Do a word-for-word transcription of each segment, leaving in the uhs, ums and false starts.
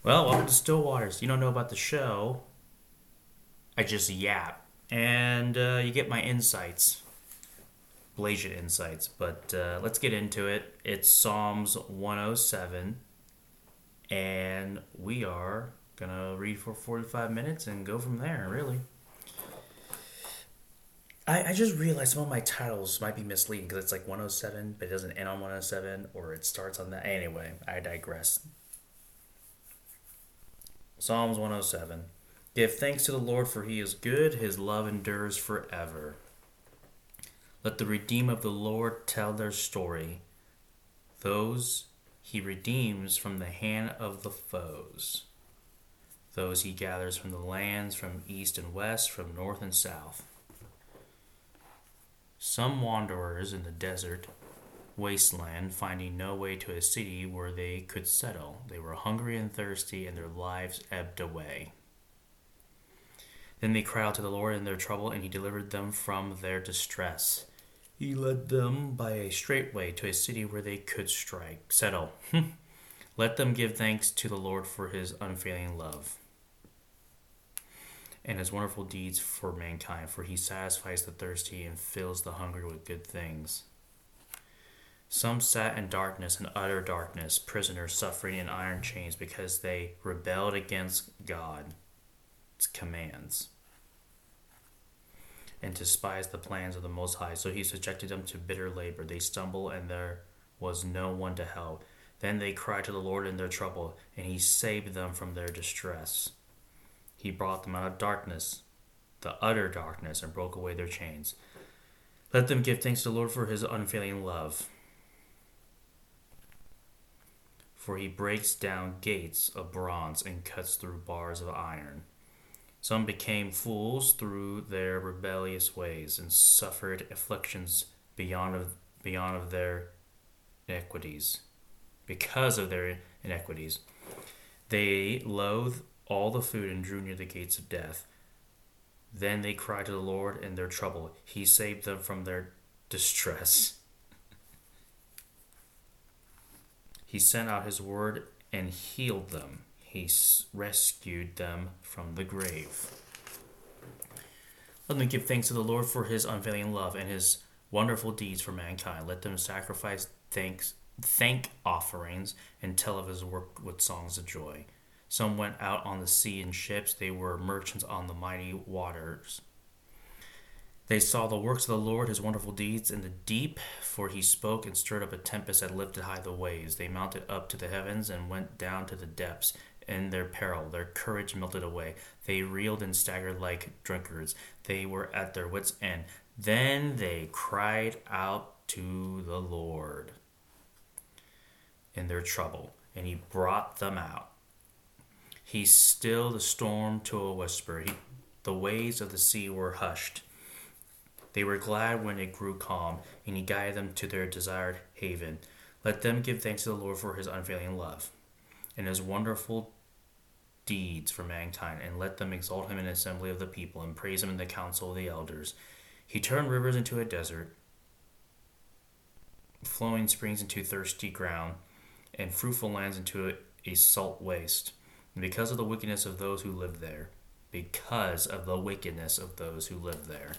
Well, welcome to Still Waters. You don't know about the show. I just yap. And uh, you get my insights. Blasian insights. But uh, let's get into it. It's Psalms one oh seven. And we are going to read for forty-five minutes and go from there, really. I, I just realized some of my titles might be misleading because it's like one oh seven, but it doesn't end on one oh seven, or it starts on that. Anyway, I digress. Psalms one oh seven. Give thanks to the Lord, for he is good, his love endures forever. Let the redeemed of the Lord tell their story, those he redeems from the hand of the foes, those he gathers from the lands, from east and west, from north and south. Some wanderers in the desert wasteland, finding no way to a city where they could settle. They were hungry and thirsty, and their lives ebbed away. Then they cried out to the Lord in their trouble, and he delivered them from their distress. He led them by a straight way to a city where they could strike, settle. Let them give thanks to the Lord for his unfailing love and his wonderful deeds for mankind, for he satisfies the thirsty and fills the hungry with good things. Some sat in darkness and utter darkness, prisoners suffering in iron chains because they rebelled against God's commands and despised the plans of the Most High. So he subjected them to bitter labor. They stumbled, and there was no one to help. Then they cried to the Lord in their trouble, and he saved them from their distress. He brought them out of darkness, the utter darkness, and broke away their chains. Let them give thanks to the Lord for his unfailing love, for he breaks down gates of bronze and cuts through bars of iron. Some became fools through their rebellious ways and suffered afflictions beyond of, beyond of their iniquities. Because of their iniquities, they loathed all the food and drew near the gates of death. Then they cried to the Lord in their trouble. He saved them from their distress. He sent out his word and healed them. He rescued them from the grave. Let them give thanks to the Lord for his unfailing love and his wonderful deeds for mankind. Let them sacrifice thanks, thank offerings and tell of his work with songs of joy. Some went out on the sea in ships. They were merchants on the mighty waters. They saw the works of the Lord, his wonderful deeds in the deep, for he spoke and stirred up a tempest that lifted high the waves. They mounted up to the heavens and went down to the depths. In their peril, their courage melted away. They reeled and staggered like drunkards. They were at their wits' end. Then they cried out to the Lord in their trouble, and he brought them out. He stilled the storm to a whisper. He, the waves of the sea were hushed. They were glad when it grew calm, and he guided them to their desired haven. Let them give thanks to the Lord for his unfailing love and his wonderful deeds for mankind, and let them exalt him in the assembly of the people and praise him in the council of the elders. He turned rivers into a desert, flowing springs into thirsty ground, and fruitful lands into a, a salt waste. And because of the wickedness of those who live there, because of the wickedness of those who live there.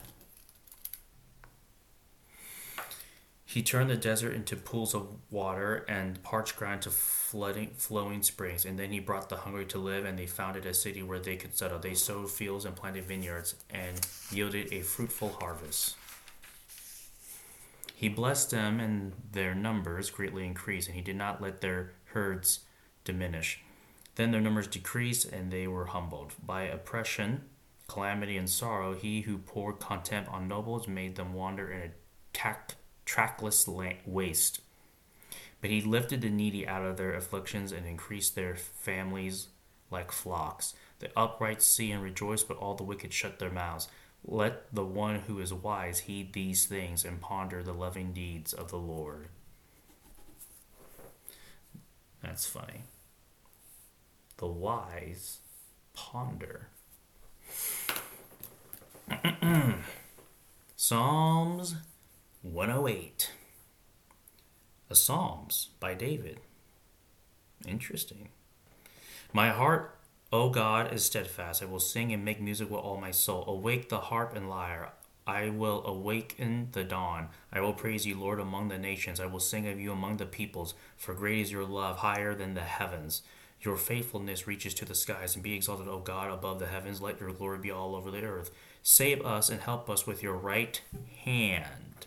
He turned the desert into pools of water and parched ground to flooding, flowing springs. And then he brought the hungry to live, and they founded a city where they could settle. They sowed fields and planted vineyards and yielded a fruitful harvest. He blessed them, and their numbers greatly increased, and he did not let their herds diminish. Then their numbers decreased, and they were humbled. By oppression, calamity, and sorrow, he who poured contempt on nobles made them wander in a tact trackless waste. But he lifted the needy out of their afflictions and increased their families like flocks. The upright see and rejoice, but all the wicked shut their mouths. Let the one who is wise heed these things and ponder the loving deeds of the Lord. That's funny. The wise ponder. Psalms one oh eight. The Psalms by David. Interesting. My heart, O God, is steadfast. I will sing and make music with all my soul. Awake the harp and lyre. I will awaken the dawn. I will praise you, Lord, among the nations. I will sing of you among the peoples. For great is your love, higher than the heavens. Your faithfulness reaches to the skies. And be exalted, O God, above the heavens. Let your glory be all over the earth. Save us and help us with your right hand,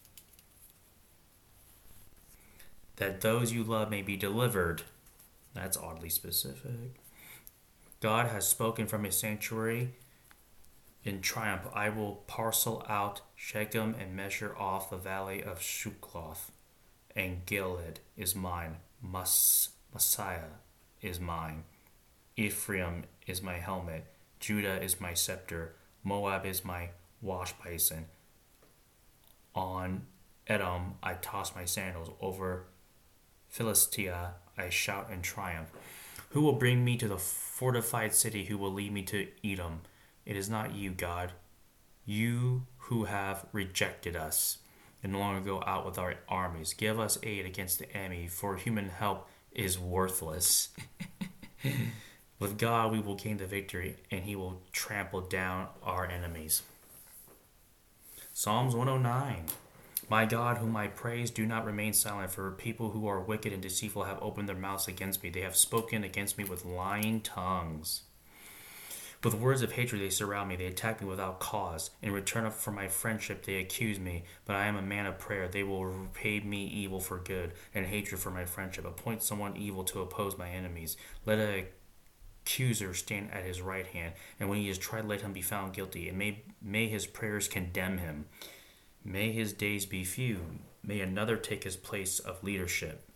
that those you love may be delivered. That's oddly specific. God has spoken from his sanctuary. In triumph, I will parcel out Shechem and measure off the valley of Shukloth. And Gilead is mine. Mas- Messiah is mine. Ephraim is my helmet. Judah is my scepter. Moab is my wash basin. On Edom I toss my sandals. Over Philistia I shout in triumph. Who will bring me to the fortified city? Who will lead me to Edom? It is not you, God. You who have rejected us and no longer go out with our armies. Give us aid against the enemy, for human help is worthless. With God we will gain the victory, and he will trample down our enemies. Psalms one oh nine. My God, whom I praise, do not remain silent, for people who are wicked and deceitful have opened their mouths against me. They have spoken against me with lying tongues. With words of hatred they surround me. They attack me without cause. In return for my friendship they accuse me. But I am a man of prayer. They will repay me evil for good, and hatred for my friendship. Appoint someone evil to oppose my enemies. Let an accuser stand at his right hand, and when he is tried, let him be found guilty. And may, may his prayers condemn him. May his days be few. May another take his place of leadership.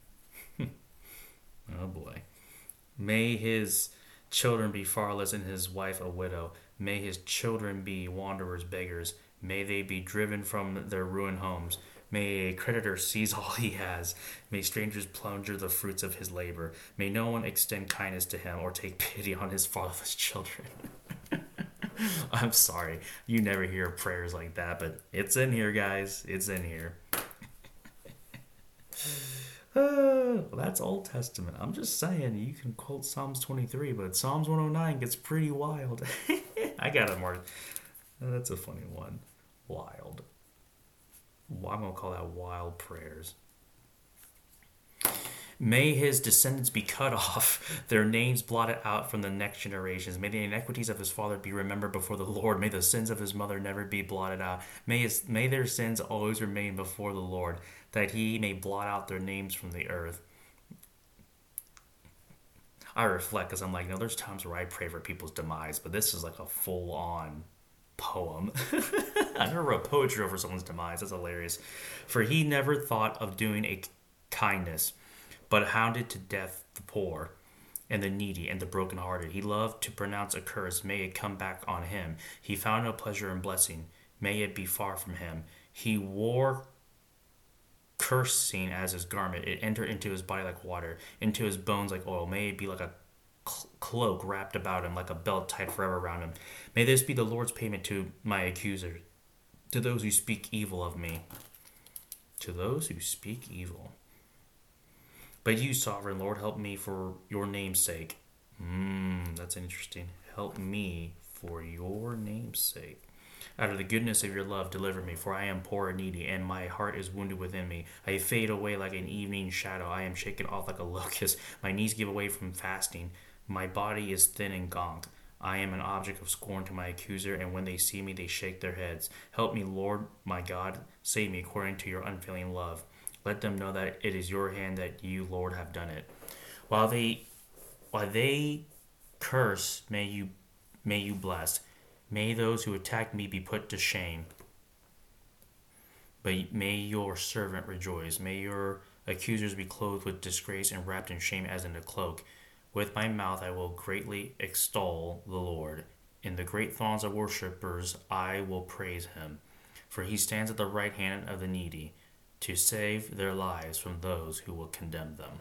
Oh boy. May his children be fatherless and his wife a widow. May his children be wanderers, beggars. May they be driven from their ruined homes. May a creditor seize all he has. May strangers plunder the fruits of his labor. May no one extend kindness to him or take pity on his fatherless children. I'm sorry. You never hear prayers like that, but it's in here, guys. It's in here. Uh, that's Old Testament. I'm just saying, you can quote Psalms twenty-three, but Psalms one oh nine gets pretty wild. I got it, Mark. That's a funny one. Wild. Well, I'm going to call that wild prayers. May his descendants be cut off, their names blotted out from the next generations. May the iniquities of his father be remembered before the Lord. May the sins of his mother never be blotted out. May his, may their sins always remain before the Lord, that he may blot out their names from the earth. I reflect because I'm like, no, there's times where I pray for people's demise, but this is like a full-on poem. I never wrote poetry over someone's demise. That's hilarious. For he never thought of doing a kindness, but hounded to death the poor and the needy and the brokenhearted. He loved to pronounce a curse. May it come back on him. He found no pleasure in blessing. May it be far from him. He wore cursing as his garment. It entered into his body like water, into his bones like oil. May it be like a cl- cloak wrapped about him, like a belt tied forever around him. May this be the Lord's payment to my accuser, to those who speak evil of me. To those who speak evil. But you, sovereign Lord, help me for your name's sake. Mmm, that's interesting. Help me for your name's sake. Out of the goodness of your love, deliver me, for I am poor and needy, and my heart is wounded within me. I fade away like an evening shadow. I am shaken off like a locust. My knees give away from fasting. My body is thin and gaunt. I am an object of scorn to my accuser, and when they see me, they shake their heads. Help me, Lord, my God. Save me according to your unfailing love. Let them know that it is your hand, that you, Lord, have done it. While they, while they curse, may you, may you bless. May those who attack me be put to shame. But may your servant rejoice. May your accusers be clothed with disgrace and wrapped in shame as in a cloak. With my mouth I will greatly extol the Lord. In the great throngs of worshippers I will praise him. For he stands at the right hand of the needy, to save their lives from those who will condemn them.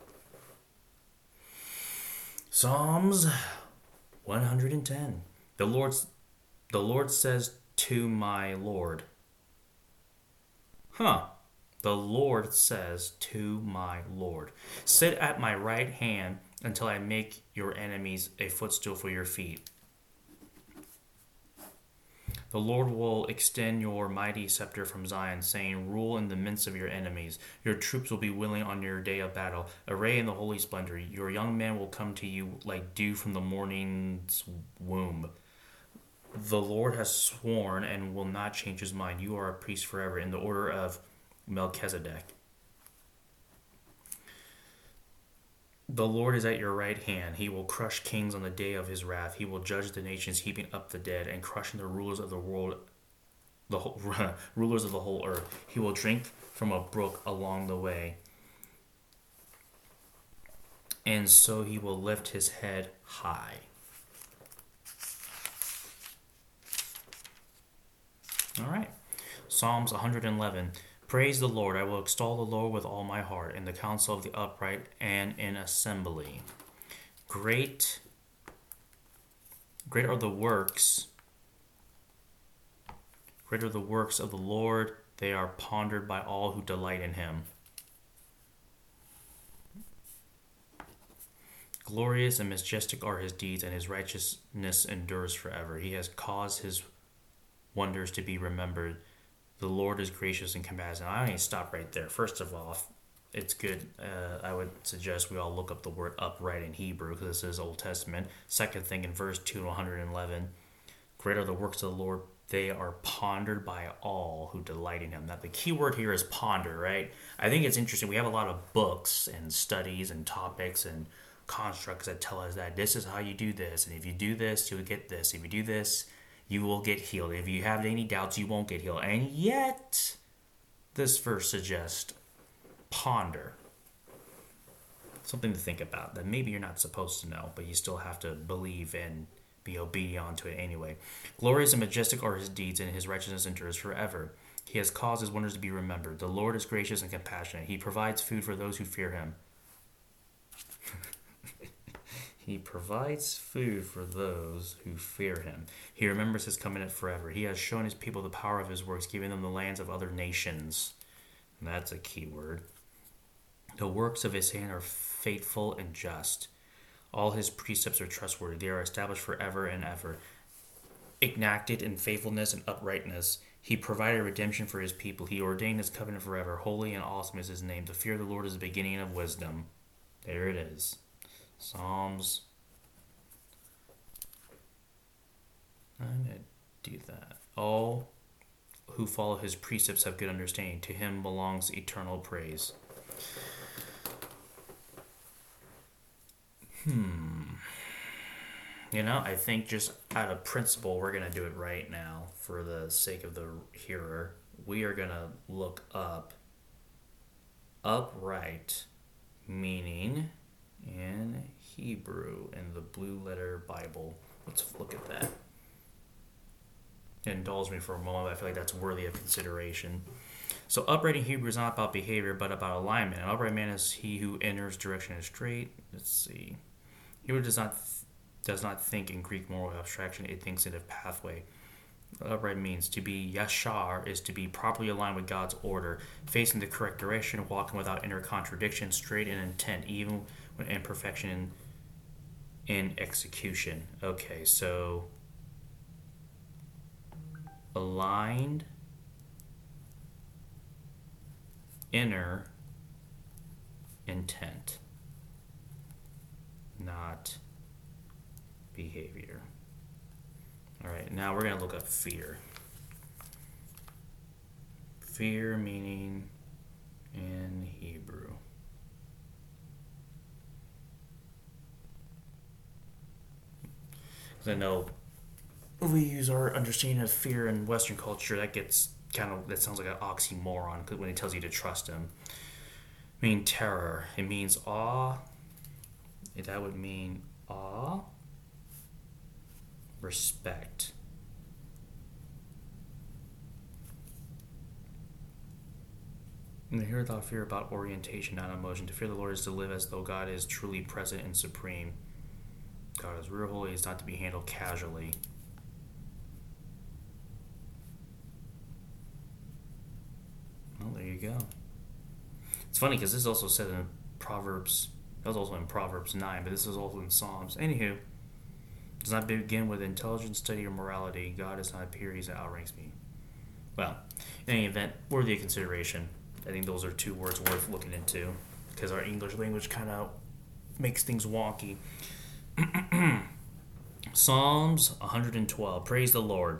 Psalms one hundred ten. The Lord's, the Lord says to my Lord. Huh. The Lord says to my Lord, sit at my right hand until I make your enemies a footstool for your feet. The Lord will extend your mighty scepter from Zion, saying, rule in the midst of your enemies. Your troops will be willing on your day of battle. Array in the holy splendor. Your young men will come to you like dew from the morning's womb. The Lord has sworn and will not change his mind. You are a priest forever in the order of Melchizedek. The Lord is at your right hand. He will crush kings on the day of his wrath. He will judge the nations, heaping up the dead and crushing the rulers of the world, the whole, rulers of the whole earth. He will drink from a brook along the way, and so he will lift his head high. All right. Psalms one hundred eleven. Praise the Lord. I will extol the Lord with all my heart in the council of the upright and in assembly. Great, great are the works. Great are the works of the Lord. They are pondered by all who delight in him. Glorious and majestic are his deeds, and his righteousness endures forever. He has caused his wonders to be remembered. The Lord is gracious and compassionate. I need to stop right there. First of all, it's good. Uh, I would suggest we all look up the word upright in Hebrew because this is Old Testament. Second thing, in verse two to one hundred eleven, great are the works of the Lord. They are pondered by all who delight in him. Now, the key word here is ponder, right? I think it's interesting. We have a lot of books and studies and topics and constructs that tell us that this is how you do this. And if you do this, you'll get this. If you do this, you will get healed. If you have any doubts, you won't get healed. And yet, this verse suggests ponder. Something to think about that maybe you're not supposed to know, but you still have to believe and be obedient to it anyway. Glorious and majestic are his deeds, and his righteousness endures forever. He has caused his wonders to be remembered. The Lord is gracious and compassionate. He provides food for those who fear him. He provides food for those who fear him. He remembers his covenant forever. He has shown his people the power of his works, giving them the lands of other nations. And that's a key word. The works of his hand are faithful and just. All his precepts are trustworthy. They are established forever and ever. Enacted in faithfulness and uprightness. He provided redemption for his people. He ordained his covenant forever. Holy and awesome is his name. The fear of the Lord is the beginning of wisdom. There it is. Psalms. I'm going to do that. All who follow his precepts have good understanding. To him belongs eternal praise. Hmm. You know, I think just out of principle, we're going to do it right now for the sake of the hearer. We are going to look up upright, meaning in Hebrew in the Blue Letter Bible. Let's look at that. Indulge me for a moment. I feel like that's worthy of consideration. So upright in Hebrew is not about behavior, but about alignment. An upright man is he who enters direction is straight. Let's see. Hebrew does not does not think in Greek moral abstraction. It thinks in a pathway. Upright means to be yashar is to be properly aligned with God's order, facing the correct direction, walking without inner contradiction, straight in intent, even when imperfection in, in execution. Okay, so aligned, inner intent, not behavior. All right, now we're going to look up fear. Fear meaning in Hebrew. Because I know we use our understanding of fear in Western culture, that gets kind of, that sounds like an oxymoron when it tells you to trust him. I mean terror. It means awe. That would mean awe. Respect. And here without fear about orientation, not emotion. To fear the Lord is to live as though God is truly present and supreme. God is real holy, is not to be handled casually. Well, there you go. funny because this is also said in Proverbs. That was also in Proverbs nine, but this is also in Psalms. Anywho, does not begin with intelligence, study, or morality. God is not pure, He outranks me. Well, in any event, worthy of consideration. I think those are two words worth looking into because our English language kind of makes things wonky. Psalms one hundred twelve. Praise the Lord.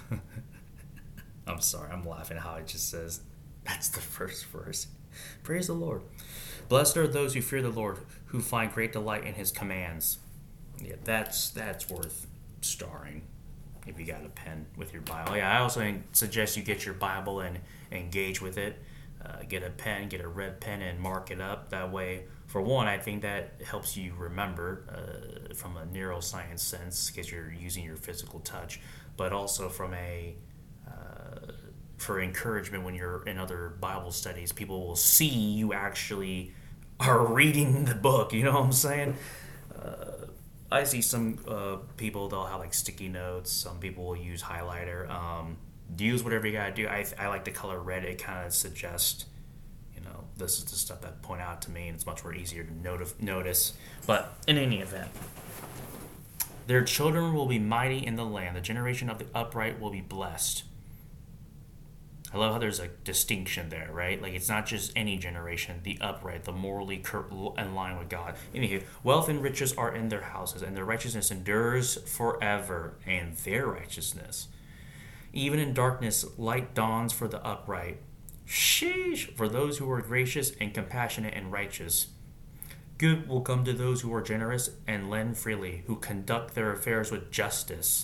I'm sorry, I'm laughing how it just says, that's the first verse. Praise the Lord. Blessed are those who fear the Lord, who find great delight in His commands. Yeah, that's that's worth starring if you got a pen with your Bible. Yeah, I also suggest you get your Bible and engage with it. Uh, get a pen, get a red pen, and mark it up. That way, for one, I think that helps you remember uh, from a neuroscience sense because you're using your physical touch, but also from a uh, for encouragement when you're in other Bible studies, people will see you actually are reading the book. You know what I'm saying? Uh, I see some uh, people, they'll have like sticky notes. Some people will use highlighter. Um, use whatever you gotta do. I, I like the color red. It kind of suggests, you know, this is the stuff that point out to me, and it's much more easier to notif- notice. But in any event, their children will be mighty in the land. The generation of the upright will be blessed. I love how there's a distinction there, right? Like, it's not just any generation, the upright, the morally cur- in line with God. Anywho, wealth and riches are in their houses, and their righteousness endures forever, and their righteousness. Even in darkness, light dawns for the upright. Sheesh! For those who are gracious and compassionate and righteous. Good will come to those who are generous and lend freely, who conduct their affairs with justice.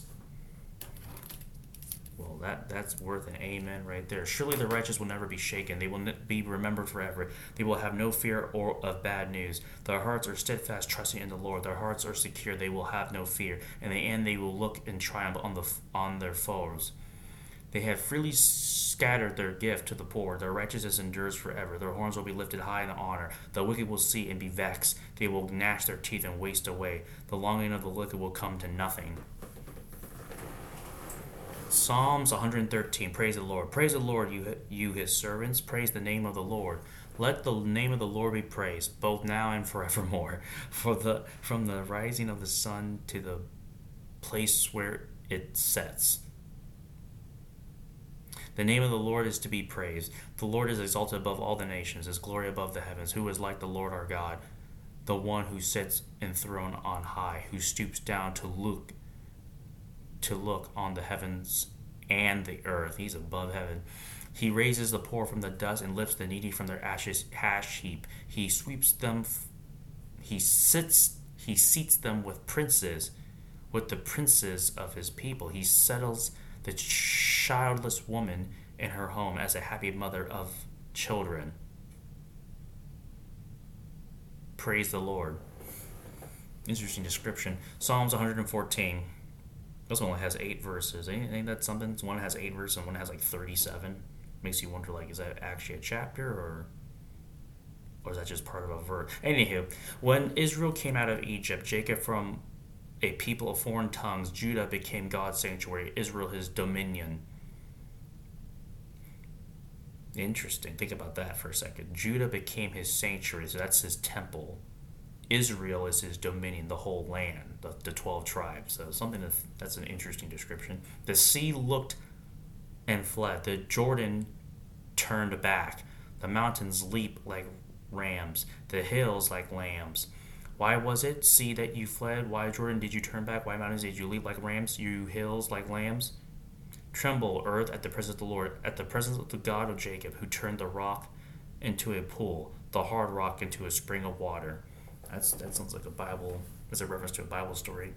Well, that, that's worth an amen right there. Surely the righteous will never be shaken. They will be remembered forever. They will have no fear or of bad news. Their hearts are steadfast, trusting in the Lord. Their hearts are secure. They will have no fear. In the end, they will look in triumph on the on their foes. They have freely scattered their gift to the poor. Their righteousness endures forever. Their horns will be lifted high in honor. The wicked will see and be vexed. They will gnash their teeth and waste away. The longing of the wicked will come to nothing. Psalms one hundred thirteen. Praise the Lord. Praise the Lord, you you His servants. Praise the name of the Lord. Let the name of the Lord be praised, both now and forevermore. For the from the rising of the sun to the place where it sets. The name of the Lord is to be praised. The Lord is exalted above all the nations, His glory above the heavens. Who is like the Lord our God, the one who sits enthroned on high, who stoops down to look to look on the heavens and the earth. He's above heaven. He raises the poor from the dust and lifts the needy from their ashes ash heap. He sweeps them. He sits. He seats them with princes, with the princes of His people. He settles the childless woman in her home as a happy mother of children. Praise the Lord. Interesting description. Psalms one hundred fourteen. This one only has eight verses. Ain't, ain't that something? One has eight verses and one has like thirty-seven. Makes you wonder, like, is that actually a chapter or or is that just part of a verse? Anywho, when Israel came out of Egypt, Jacob from a people of foreign tongues, Judah became God's sanctuary, Israel His dominion. Interesting. Think about that for a second. Judah became His sanctuary, so that's His temple. Israel is His dominion, the whole land, the, the twelve tribes. So something that, that's an interesting description. The sea looked and fled. The Jordan turned back. The mountains leap like rams. The hills like lambs. Why was it, sea, that you fled? Why, Jordan, did you turn back? Why, mountains, did you leap like rams? You hills like lambs? Tremble, earth, at the presence of the Lord, at the presence of the God of Jacob, who turned the rock into a pool, the hard rock into a spring of water. That's that sounds like a Bible. That's a reference to a Bible story.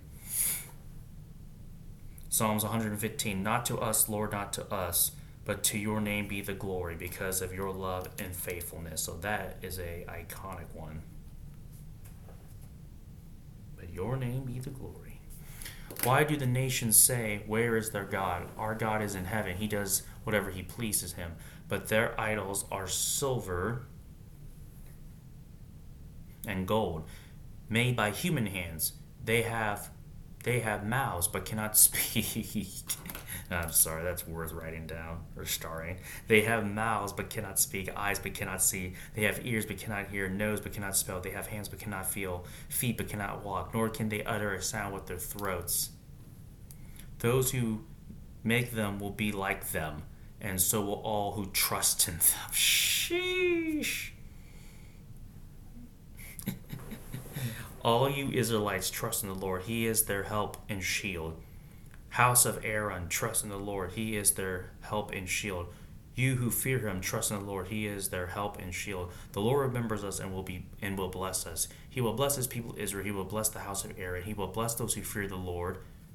Psalms one hundred fifteen. Not to us, Lord, not to us, but to your name be the glory, because of your love and faithfulness. So that is a iconic one. But your name be the glory. Why do the nations say, where is their God? Our God is in heaven. He does whatever He pleases Him. But their idols are silver and gold, made by human hands. They have They have mouths but cannot speak. I'm sorry, that's worth writing down or starring. They have mouths but cannot speak, eyes but cannot see. They have ears but cannot hear, nose but cannot smell. They have hands but cannot feel, feet but cannot walk, nor can they utter a sound with their throats. Those who make them will be like them, and so will all who trust in them. Sheesh. All you Israelites, trust in the Lord. He is their help and shield. House of Aaron, trust in the Lord. He is their help and shield. You who fear him, trust in the Lord. He is their help and shield. The Lord remembers us and will be and will bless us. He will bless his people Israel. He will bless the house of Aaron. He will bless those who fear the Lord,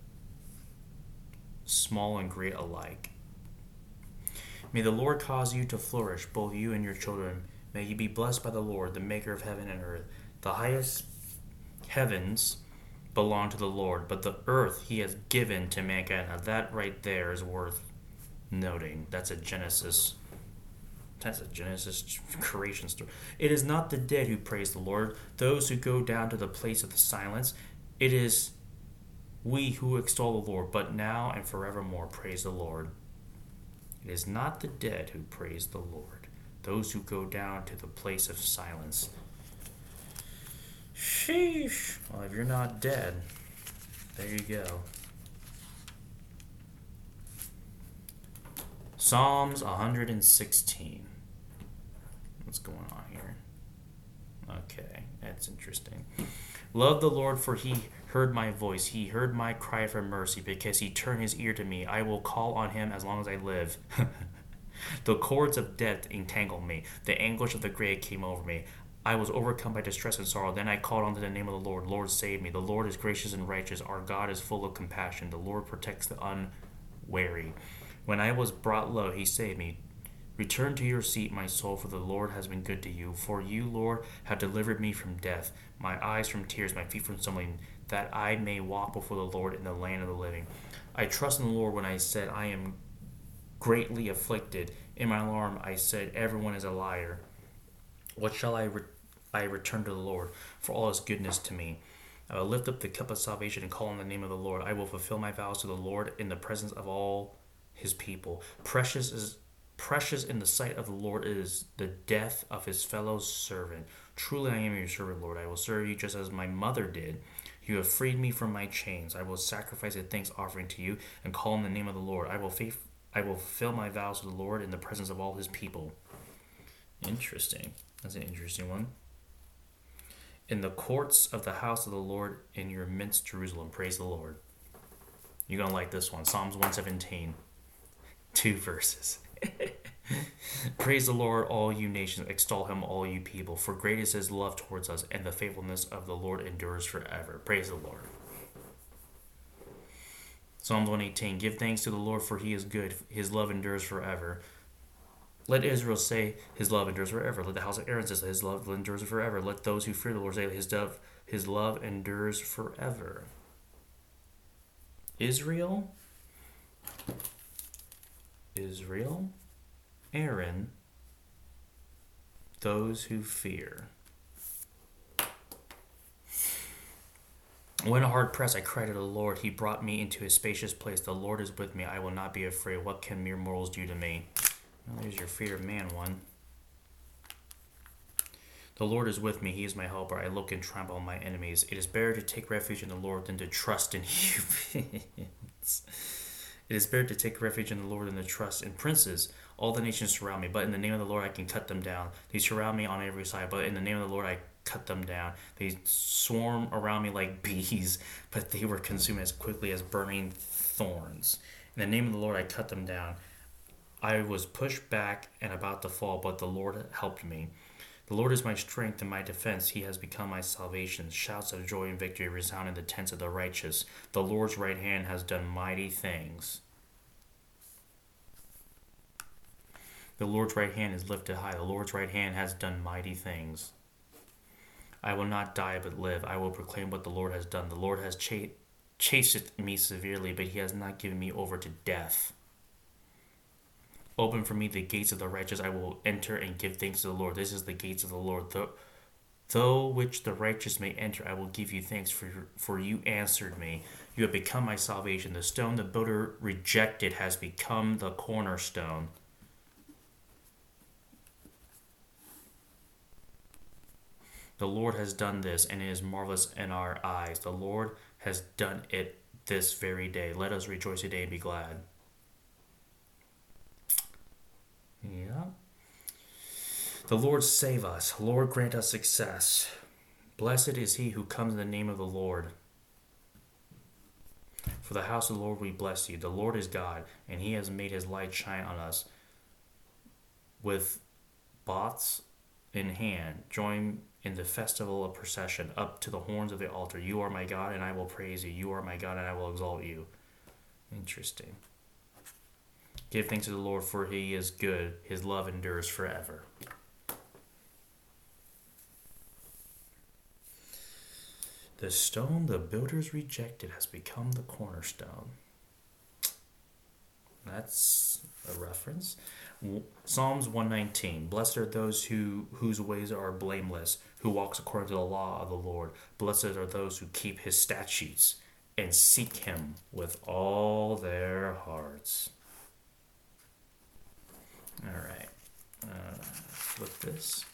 small and great alike. May the Lord cause you to flourish, both you and your children. May you be blessed by the Lord, the maker of heaven and earth. The highest heavens belong to the Lord, but the earth he has given to mankind. Now that right there is worth noting. That's a Genesis. That's a Genesis creation story. It is not the dead who praise the Lord, those who go down to the place of the silence. It is we who extol the Lord, but now and forevermore praise the Lord. It is not the dead who praise the Lord, those who go down to the place of silence. Sheesh. Well, if you're not dead, there you go. Psalms one hundred sixteen. What's going on here? Okay, that's interesting. Love the Lord, for he heard my voice. He heard my cry for mercy, because he turned his ear to me. I will call on him as long as I live. The cords of death entangled me. The anguish of the grave came over me. I was overcome by distress and sorrow. Then I called on to the name of the Lord. Lord, save me. The Lord is gracious and righteous. Our God is full of compassion. The Lord protects the unwary. When I was brought low, he saved me. Return to your seat, my soul, for the Lord has been good to you. For you, Lord, have delivered me from death, my eyes from tears, my feet from stumbling, that I may walk before the Lord in the land of the living. I trust in the Lord when I said, I am greatly afflicted. In my alarm, I said, everyone is a liar. What shall I re- I return to the Lord for all his goodness to me? I will lift up the cup of salvation and call on the name of the Lord. I will fulfill my vows to the Lord in the presence of all his people. Precious is precious in the sight of the Lord is the death of his fellow servant. Truly I am your servant, Lord. I will serve you just as my mother did. You have freed me from my chains. I will sacrifice a thanks offering to you and call on the name of the Lord. I will faith, I will fulfill my vows to the Lord in the presence of all his people. Interesting. That's an interesting one. In the courts of the house of the Lord, in your midst, Jerusalem, praise the Lord. You're going to like this one. Psalms one seventeen. Two verses. Praise the Lord, all you nations. Extol him, all you people. For great is his love towards us, and the faithfulness of the Lord endures forever. Praise the Lord. Psalms one eighteen. Give thanks to the Lord, for he is good. His love endures forever. Let Israel say, his love endures forever. Let the house of Aaron say, his love endures forever. Let those who fear the Lord say, his love, his love endures forever. Israel, Israel, Aaron, those who fear. When hard pressed, I cried to the Lord. He brought me into a spacious place. The Lord is with me. I will not be afraid. What can mere mortals do to me? Well, there's your fear of man one. The Lord is with me. He is my helper. I look and trample on my enemies. It is better to take refuge in the Lord than to trust in humans. It is better to take refuge in the Lord than to trust in princes. All the nations surround me, but in the name of the Lord I can cut them down. They surround me on every side, but in the name of the Lord I cut them down. They swarm around me like bees, but they were consumed as quickly as burning thorns. In the name of the Lord I cut them down. I was pushed back and about to fall, but the Lord helped me. The Lord is my strength and my defense. He has become my salvation. Shouts of joy and victory resound in the tents of the righteous. The Lord's right hand has done mighty things. The Lord's right hand is lifted high. The Lord's right hand has done mighty things. I will not die but live. I will proclaim what the Lord has done. The Lord has ch- chastened me severely, but he has not given me over to death. Open for me the gates of the righteous. I will enter and give thanks to the Lord. This is the gates of the Lord. The, Though which the righteous may enter, I will give you thanks, for, for you answered me. You have become my salvation. The stone the builder rejected has become the cornerstone. The Lord has done this, and it is marvelous in our eyes. The Lord has done it this very day. Let us rejoice today and be glad. Yeah. The Lord save us. Lord, grant us success. Blessed is he who comes in the name of the Lord. For the house of the Lord we bless you. The Lord is God, and he has made his light shine on us. With bots in hand, join in the festival of procession up to the horns of the altar. You are my God, and I will praise you. You are my God, and I will exalt you. Interesting. Give thanks to the Lord, for he is good. His love endures forever. The stone the builders rejected has become the cornerstone. That's a reference. Psalms one nineteen. Blessed are those who whose ways are blameless, who walks according to the law of the Lord. Blessed are those who keep his statutes and seek him with all their hearts. All right. Uh, flip this.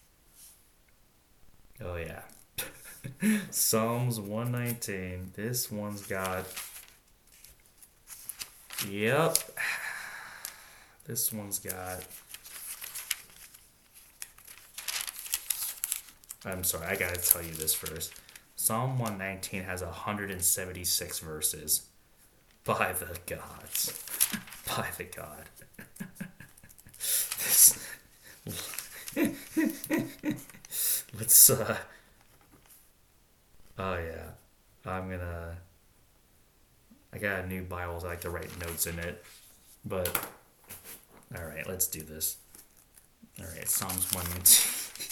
Oh, yeah. Psalms one nineteen. This one's got... Yep. This one's got... I'm sorry, I gotta tell you this first. Psalm one nineteen has one hundred seventy-six verses. By the gods. By the God. This... Let's, uh... Oh, yeah. I'm gonna... I got a new Bible, so I like to write notes in it. But... Alright, let's do this. Alright, Psalms one nineteen.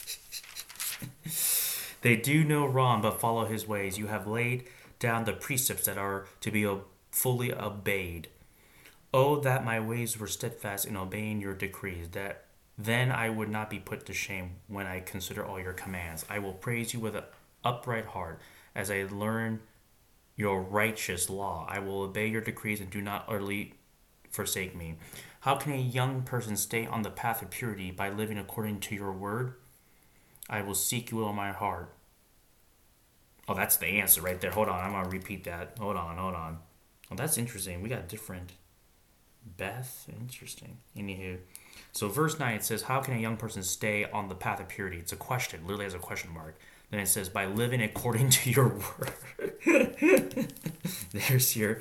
They do no wrong, but follow his ways. You have laid down the precepts that are to be fully obeyed. Oh, that my ways were steadfast in obeying your decrees, that then I would not be put to shame when I consider all your commands. I will praise you with an upright heart as I learn your righteous law. I will obey your decrees and do not utterly forsake me. How can a young person stay on the path of purity? By living according to your word? I will seek you with all my heart. Oh, that's the answer right there. Hold on, I'm going to repeat that. Hold on, hold on. Oh, that's interesting. We got different... Beth? Interesting. Anywho. So verse nine, it says, how can a young person stay on the path of purity? It's a question. Literally has a question mark. Then it says, by living according to your word. There's your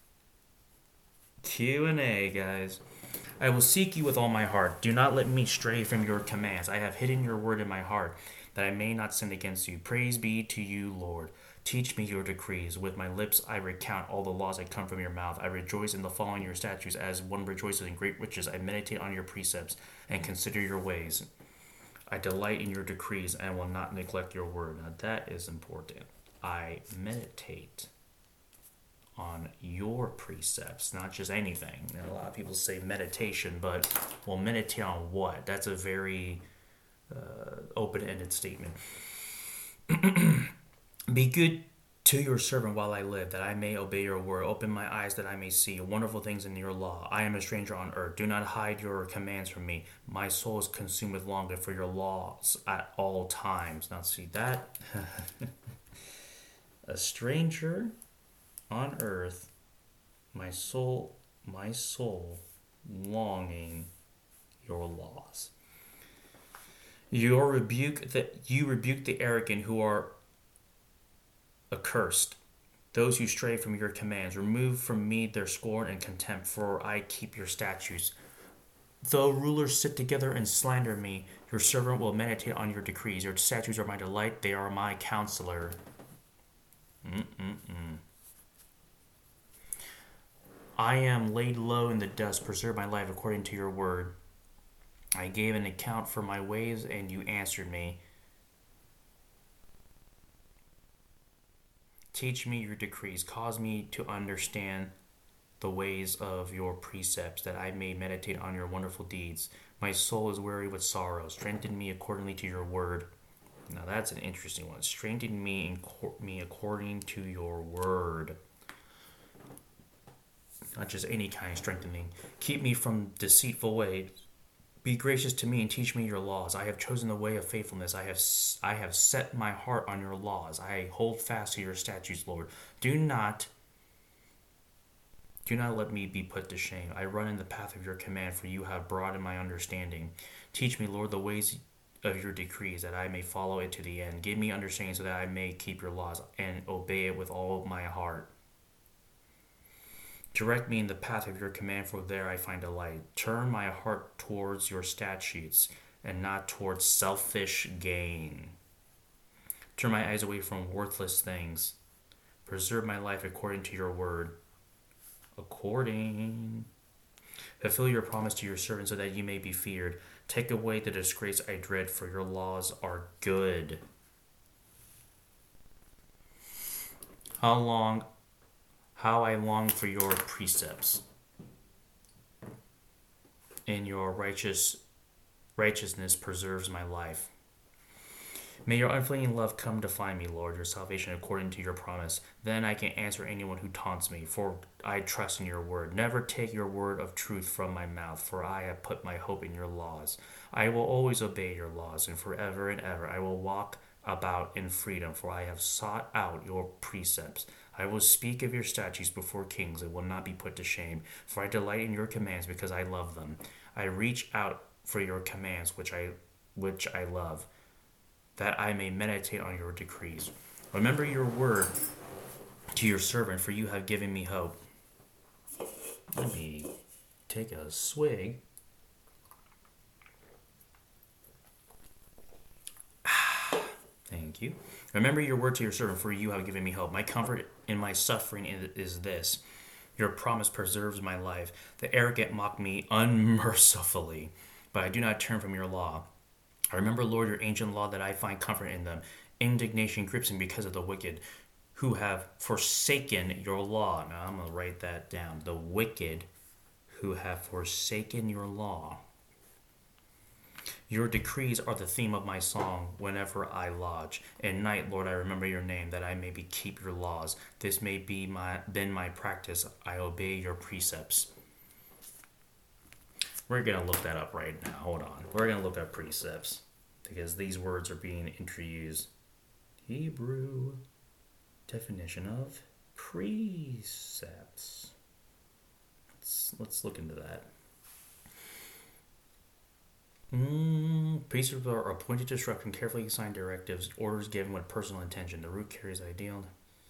Q and A, guys. I will seek you with all my heart. Do not let me stray from your commands. I have hidden your word in my heart, that I may not sin against you. Praise be to you, Lord. Teach me your decrees. With my lips I recount all the laws that come from your mouth. I rejoice in the following your statutes as one rejoices in great riches. I meditate on your precepts and consider your ways. I delight in your decrees and will not neglect your word. Now that is important. I meditate on your precepts, not just anything. And a lot of people say meditation, but well, meditate on what? That's a very uh, open-ended statement. Be good to your servant while I live, that I may obey your word. Open my eyes that I may see wonderful things in your law. I am a stranger on earth. Do not hide your commands from me. My soul is consumed with longing for your laws at all times. Now see that? A stranger on earth, my soul, my soul longing your laws. Your rebuke that you rebuke the arrogant who are accursed, those who stray from your commands. Remove from me their scorn and contempt, for I keep your statutes. Though rulers sit together and slander me, your servant will meditate on your decrees. Your statutes are my delight, they are my counselor. Mm-mm-mm. I am laid low in the dust. Preserve my life according to your word. I gave an account for my ways, and you answered me. Teach me your decrees. Cause me to understand the ways of your precepts, that I may meditate on your wonderful deeds. My soul is weary with sorrow. Strengthen me accordingly to your word. Now that's an interesting one. Strengthen me and cor- me according to your word. Not just any kind of strengthening. Keep me from deceitful ways. Be gracious to me and teach me your laws. I have chosen the way of faithfulness. I have I have set my heart on your laws. I hold fast to your statutes, Lord. Do not do not let me be put to shame. I run in the path of your command, for you have broadened my understanding. Teach me, Lord, the ways of your decrees, that I may follow it to the end. Give me understanding so that I may keep your laws and obey it with all my heart. Direct me in the path of your command, for there I find delight. Turn my heart towards your statutes and not towards selfish gain. Turn my eyes away from worthless things. Preserve my life according to your word. According. Fulfill your promise to your servant so that you may be feared. Take away the disgrace I dread, for your laws are good. How long How I long for your precepts. And your righteous righteousness preserves my life. May your unfailing love come to find me, Lord, your salvation according to your promise. Then I can answer anyone who taunts me, for I trust in your word. Never take your word of truth from my mouth, for I have put my hope in your laws. I will always obey your laws, and forever and ever I will walk about in freedom, for I have sought out your precepts. I will speak of your statutes before kings and will not be put to shame, for I delight in your commands because I love them. I reach out for your commands, which I which I love, that I may meditate on your decrees. Remember your word to your servant, for you have given me hope. Let me take a swig. Thank you. Remember your word to your servant, for you have given me hope. My comfort in my suffering is this: your promise preserves my life. The arrogant mock me unmercifully, but I do not turn from your law. I remember, Lord, your ancient law, that I find comfort in them. Indignation grips me because of the wicked, who have forsaken your law. Now I'm going to write that down. The wicked who have forsaken your law. Your decrees are the theme of my song whenever I lodge. At night, Lord, I remember your name, that I may be keep your laws. This may be my been my practice. I obey your precepts. We're going to look that up right now. Hold on. We're going to look up precepts, because these words are being introduced. Hebrew definition of precepts. Let's, let's look into that. Mm, precepts are appointed to instruction, carefully assigned directives, orders given with personal intention. The root carries ideal.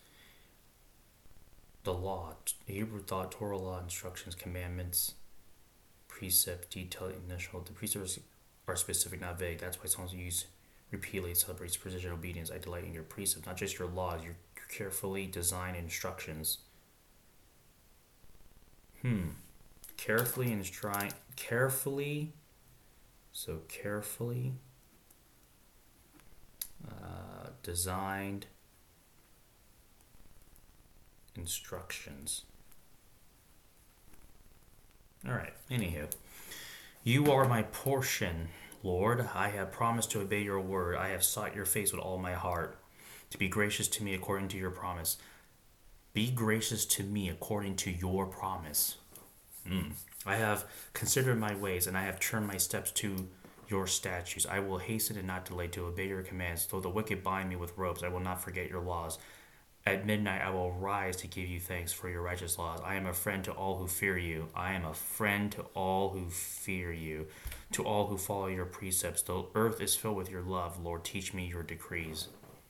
The law, Hebrew thought, Torah law, instructions, commandments, precept, detailed, initial. The precepts are specific, not vague. That's why songs use repeatedly celebrates precision, obedience. I delight in your precepts, not just your laws, your, your carefully designed instructions. Hmm. Carefully and try carefully. So carefully uh, designed instructions. All right. Anywho, you are my portion, Lord. I have promised to obey your word. I have sought your face with all my heart, to be gracious to me according to your promise. Be gracious to me according to your promise. Mm. I have considered my ways, and I have turned my steps to your statutes. I will hasten and not delay to obey your commands. Though the wicked bind me with ropes, I will not forget your laws. At midnight I will rise to give you thanks for your righteous laws. I am a friend to all who fear you. I am a friend to all who fear you, to all who follow your precepts. The earth is filled with your love. Lord, teach me your decrees.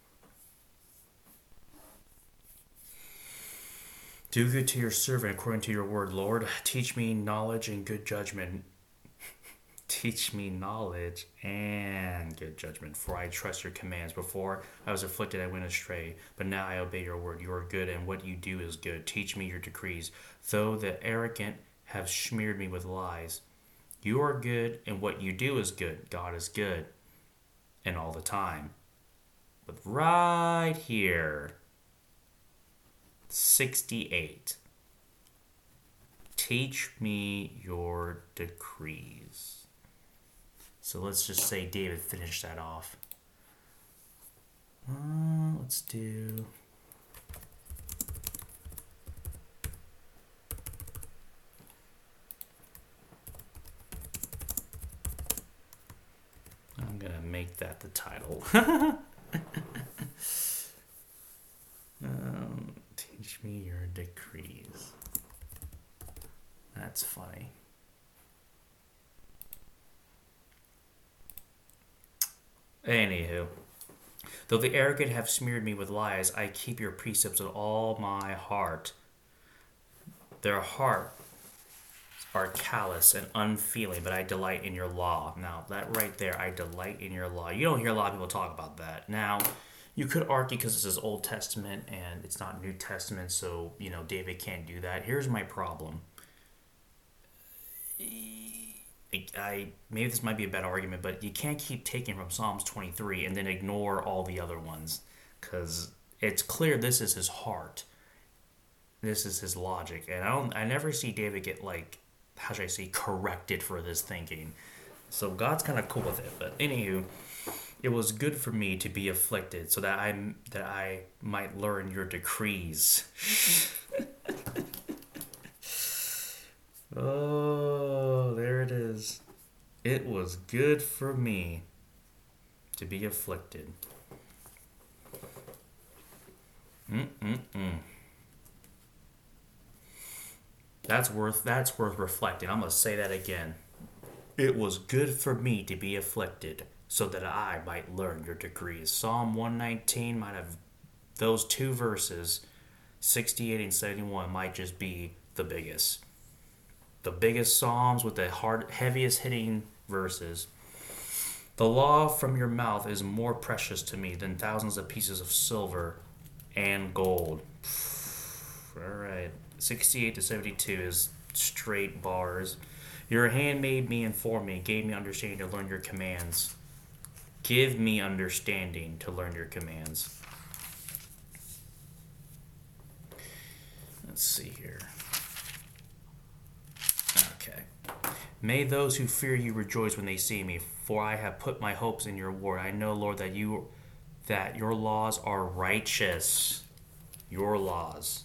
Do good to your servant according to your word, Lord. Teach me knowledge and good judgment. Teach me knowledge and good judgment, for I trust your commands. Before I was afflicted, I went astray, but now I obey your word. You are good, and what you do is good. Teach me your decrees. Though the arrogant have smeared me with lies, you are good, and what you do is good. God is good, and all the time. But right here, sixty-eight. Teach me your decrees. So let's just say David finished that off. Uh, let's do. I'm gonna make that the title. um, teach me your decrees. That's funny. Anywho, though the arrogant have smeared me with lies, I keep your precepts with all my heart. Their heart are callous and unfeeling, but I delight in your law. Now, that right there, I delight in your law. You don't hear a lot of people talk about that. Now, you could argue because this is Old Testament and it's not New Testament, so, you know, David can't do that. Here's my problem. I maybe this might be a bad argument, but you can't keep taking from Psalms twenty-three and then ignore all the other ones, because it's clear this is his heart. This is his logic, and I don't. I never see David get, like, how should I say, corrected for this thinking. So God's kind of cool with it. But anywho, it was good for me to be afflicted, so that I that I might learn your decrees. Oh, there it is. It was good for me to be afflicted. Mm-mm-mm. That's worth that's worth reflecting. I'm gonna say that again. It was good for me to be afflicted, so that I might learn your decrees. Psalm one nineteen might have those two verses, sixty-eight and seventy-one might just be the biggest. The biggest psalms with the hard, heaviest hitting verses. The law from your mouth is more precious to me than thousands of pieces of silver and gold. All right, sixty-eight to seventy-two is straight bars. Your hand made me and formed me, gave me understanding to learn your commands. Give me understanding to learn your commands. Let's see here. Okay. May those who fear you rejoice when they see me, for I have put my hopes in your word. I know, Lord, that you that your laws are righteous. Your laws.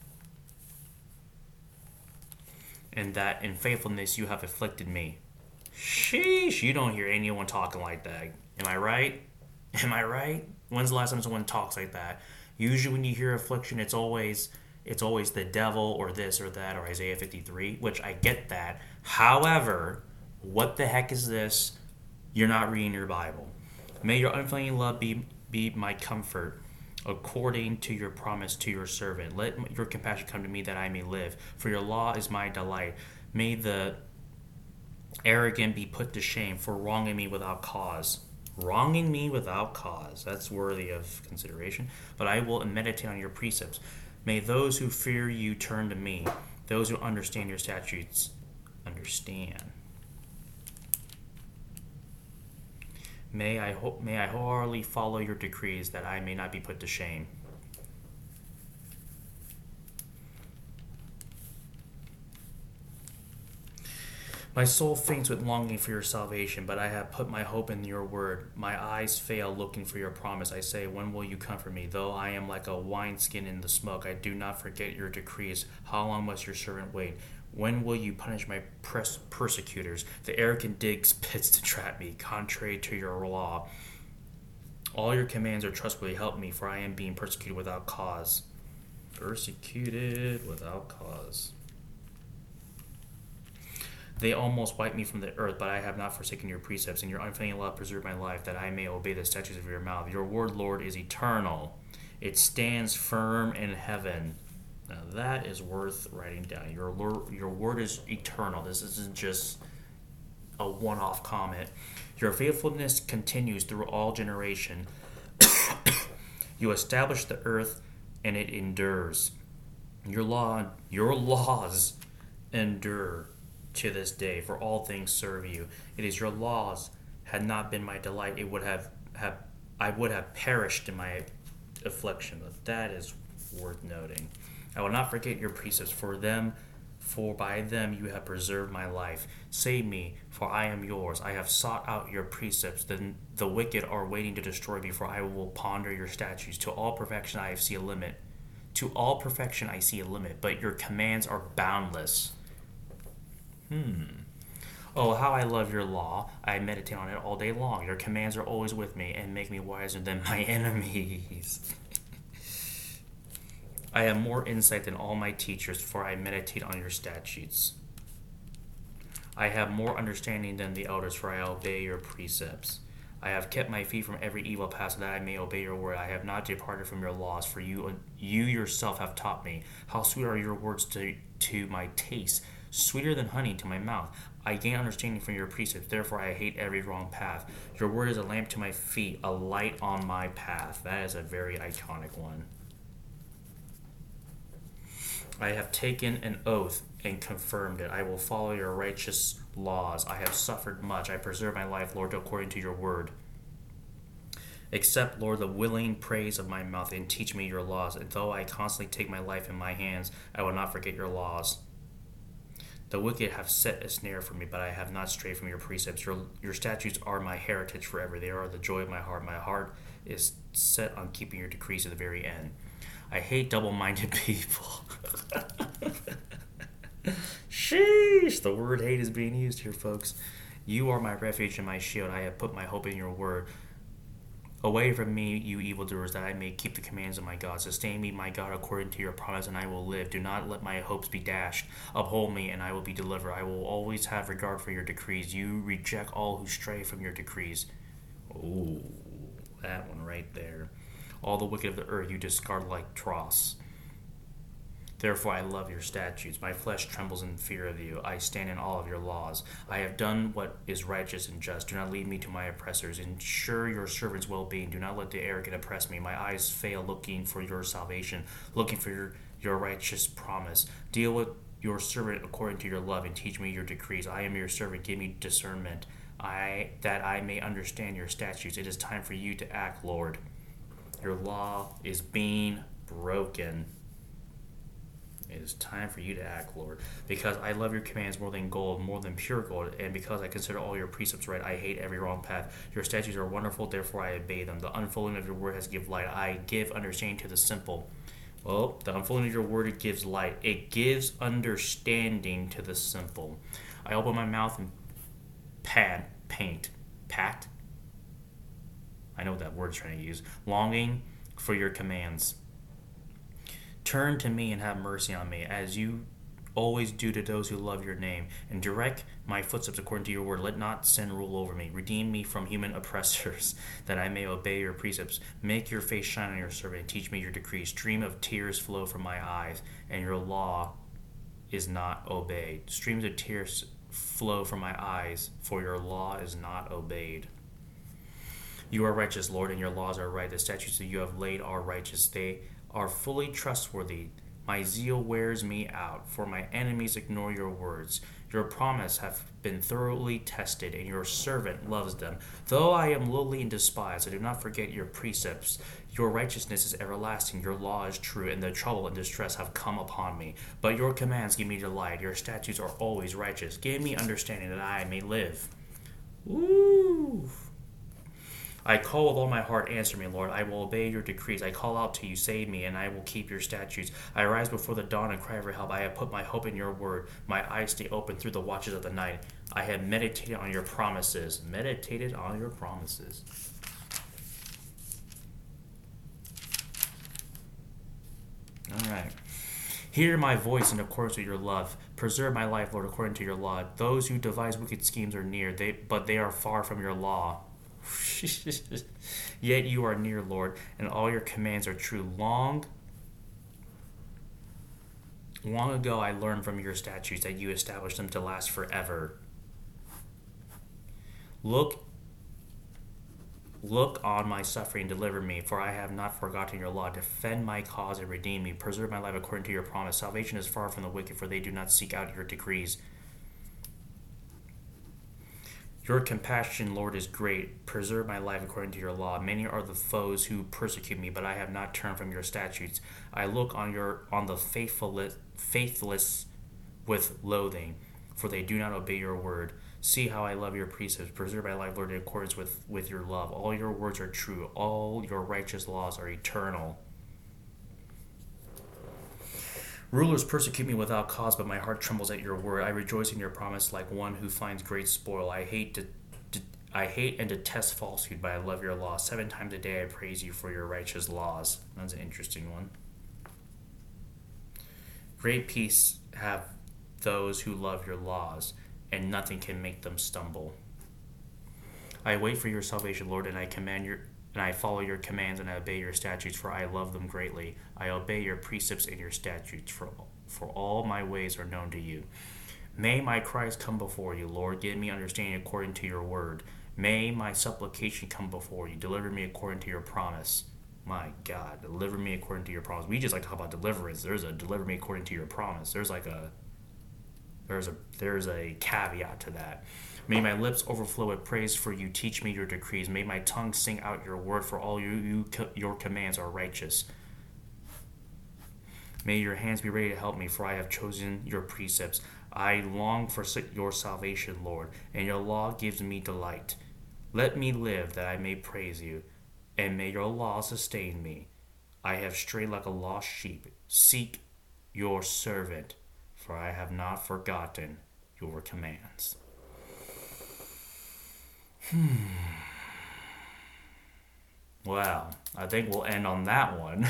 And that in faithfulness you have afflicted me. Sheesh, you don't hear anyone talking like that. Am I right? Am I right? When's the last time someone talks like that? Usually when you hear affliction, it's always it's always the devil or this or that or Isaiah fifty-three, which I get that. However, what the heck is this? You're not reading your Bible. May your unfailing love be, be my comfort, according to your promise to your servant. Let your compassion come to me that I may live, for your law is my delight. May the arrogant be put to shame for wronging me without cause. Wronging me without cause. That's worthy of consideration. But I will meditate on your precepts. May those who fear you turn to me. Those who understand your statutes understand. May I ho- may I wholeheartedly follow your decrees, that I may not be put to shame. My soul faints with longing for your salvation, but I have put my hope in your word. My eyes fail looking for your promise. I say, when will you comfort me? Though I am like a wineskin in the smoke, I do not forget your decrees. How long must your servant wait? When will you punish my pers- persecutors? The arrogant digs pits to trap me, contrary to your law. All your commands are trustworthy. Help me, for I am being persecuted without cause. Persecuted without cause. They almost wiped me from the earth, but I have not forsaken your precepts, and your unfailing love preserve my life, that I may obey the statutes of your mouth. Your word, Lord, is eternal. It stands firm in heaven. Now that is worth writing down. Your your word is eternal. This isn't just a one-off comment. Your faithfulness continues through all generation. You establish the earth, and it endures. Your law, your laws endure to this day, for all things serve you. It is your laws had not been my delight, it would have, have I would have perished in my affliction. But that is worth noting. I will not forget your precepts, for them for by them you have preserved my life. Save me, for I am yours. I have sought out your precepts. Then the wicked are waiting to destroy me, for I will ponder your statutes. To all perfection I see a limit. To all perfection I see a limit, but your commands are boundless. Hmm. Oh, how I love your law. I meditate on it all day long. Your commands are always with me and make me wiser than my enemies. I have more insight than all my teachers, for I meditate on your statutes. I have more understanding than the elders, for I obey your precepts. I have kept my feet from every evil path, so that I may obey your word. I have not departed from your laws, for you you yourself have taught me. How sweet are your words to, to my taste, sweeter than honey to my mouth. I gain understanding from your precepts, therefore I hate every wrong path. Your word is a lamp to my feet, a light on my path. That is a very iconic one. I have taken an oath and confirmed it. I will follow your righteous laws. I have suffered much. I preserve my life, Lord, according to your word. Accept, Lord, the willing praise of my mouth and teach me your laws. And though I constantly take my life in my hands, I will not forget your laws. The wicked have set a snare for me, but I have not strayed from your precepts. Your, your statutes are my heritage forever. They are the joy of my heart. My heart is set on keeping your decrees to the very end. I hate double-minded people. Sheesh, the word hate is being used here, folks. You are my refuge and my shield. I have put my hope in your word. Away from me, you evildoers, that I may keep the commands of my God. Sustain me, my God, according to your promise, and I will live. Do not let my hopes be dashed. Uphold me, and I will be delivered. I will always have regard for your decrees. You reject all who stray from your decrees. Oh, that one right there. All the wicked of the earth you discard like dross. Therefore I love your statutes. My flesh trembles in fear of you. I stand in awe of your laws. I have done what is righteous and just. Do not lead me to my oppressors. Ensure your servant's well-being. Do not let the arrogant oppress me. My eyes fail looking for your salvation, looking for your, your righteous promise. Deal with your servant according to your love and teach me your decrees. I am your servant. Give me discernment, I that I may understand your statutes. It is time for you to act, Lord. Your law is being broken. It is time for you to act, Lord. Because I love your commands more than gold, more than pure gold, and because I consider all your precepts right, I hate every wrong path. Your statutes are wonderful, therefore I obey them. The unfolding of your word has given light. I give understanding to the simple. Well, the unfolding of your word, it gives light. It gives understanding to the simple. I open my mouth and pad, paint, pat. I know what that word's trying to use. Longing for your commands. Turn to me and have mercy on me, as you always do to those who love your name, and direct my footsteps according to your word. Let not sin rule over me. Redeem me from human oppressors, that I may obey your precepts. Make your face shine on your servant, and teach me your decrees. Stream of tears flow from my eyes, and your law is not obeyed. Streams of tears flow from my eyes, for your law is not obeyed. You are righteous, Lord, and your laws are right. The statutes that you have laid are righteous. They are fully trustworthy. My zeal wears me out, for my enemies ignore your words. Your promise have been thoroughly tested, and your servant loves them. Though I am lowly and despised, I do not forget your precepts. Your righteousness is everlasting. Your law is true, and the trouble and distress have come upon me. But your commands give me delight. Your statutes are always righteous. Give me understanding that I may live. Woo! I call with all my heart, answer me, Lord. I will obey your decrees. I call out to you, save me, and I will keep your statutes. I rise before the dawn and cry for help. I have put my hope in your word. My eyes stay open through the watches of the night. I have meditated on your promises. Meditated on your promises. All right. Hear my voice in accordance with your love. Preserve my life, Lord, according to your law. Those who devise wicked schemes are near, they, but they are far from your law. Yet you are near, Lord, and all your commands are true. Long, long ago I learned from your statutes that you established them to last forever. Look, look on my suffering, deliver me, for I have not forgotten your law. Defend my cause and redeem me. Preserve my life according to your promise. Salvation is far from the wicked, for they do not seek out your decrees. Your compassion, Lord, is great. Preserve my life according to your law. Many are the foes who persecute me, but I have not turned from your statutes. I look on your on the faithfulness, faithless with loathing, for they do not obey your word. See how I love your precepts. Preserve my life, Lord, in accordance with, with your love. All your words are true. All your righteous laws are eternal. Rulers persecute me without cause, but my heart trembles at your word. I rejoice in your promise like one who finds great spoil. I hate to, to I hate and detest falsehood, but I love your law. Seven times a day I praise you for your righteous laws. That's an interesting one. Great peace have those who love your laws, and nothing can make them stumble. I wait for your salvation, Lord, and I command your and I follow your commands and I obey your statutes, for I love them greatly. I obey your precepts and your statutes, for for all my ways are known to you. May my cries come before you, Lord. Give me understanding according to your word. May my supplication come before you. Deliver me according to your promise. My God, deliver me according to your promise. We just like to talk about deliverance. There's a deliver me according to your promise. There's like a there's a there's a caveat to that. May my lips overflow with praise for you. Teach me your decrees. May my tongue sing out your word, for all you, you your commands are righteous. May your hands be ready to help me, for I have chosen your precepts. I long for your salvation, Lord, and your law gives me delight. Let me live that I may praise you, and may your law sustain me. I have strayed like a lost sheep. Seek your servant, for I have not forgotten your commands. Hmm. Well, I think we'll end on that one.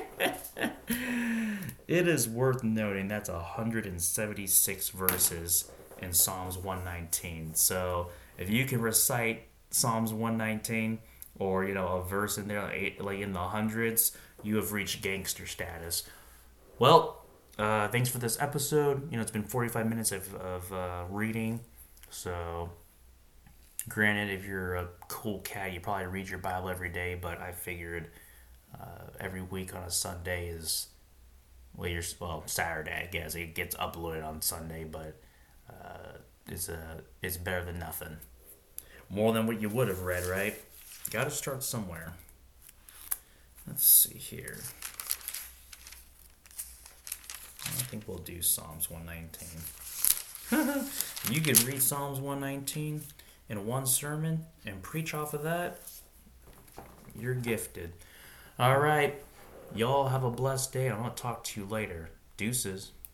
It is worth noting that's one hundred seventy-six verses in Psalms one nineteen. So if you can recite Psalms one nineteen, or you know, a verse in there like in the hundreds, you have reached gangster status. Well, uh, thanks for this episode. You know, it's been forty-five minutes of, of uh, reading. So granted, if you're a cool cat, you probably read your Bible every day, but I figured uh, every week on a Sunday is, well, you're, well, Saturday, I guess. It gets uploaded on Sunday, but uh, it's, a, it's better than nothing. More than what you would have read, right? Got to start somewhere. Let's see here. I think we'll do Psalms one nineteen. You could read Psalms one nineteen in one sermon and preach off of that, you're gifted. All right. Y'all have a blessed day. I'm going to talk to you later. Deuces.